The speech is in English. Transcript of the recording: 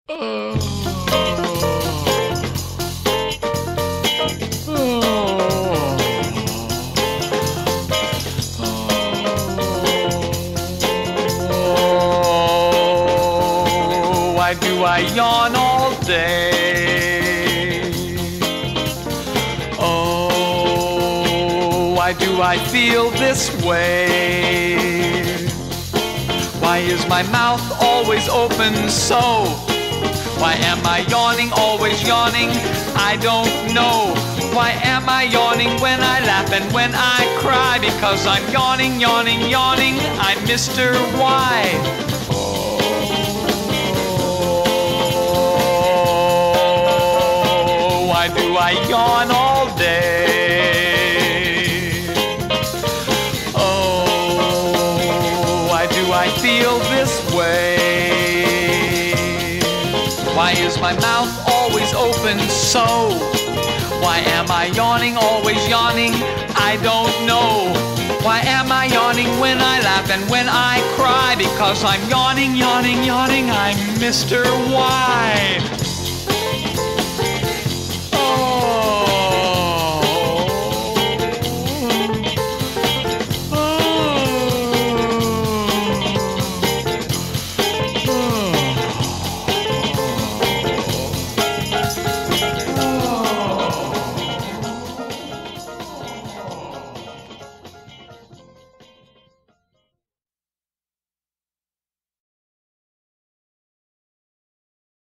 Why do I yawn all day? Oh, why do I feel this way? Why is my mouth always open so? Why am I yawning, always yawning? I don't know. Why am I yawning when I laugh and when I cry? Because I'm yawning, yawning, yawning. I'm Mr. Y. Why do I yawn all day? Oh, why do I feel this way? Why is my mouth always open so? Why am I yawning, always yawning? I don't know. Why am I yawning when I laugh and when I cry? Because I'm yawning, yawning, yawning. I'm Mr. Y.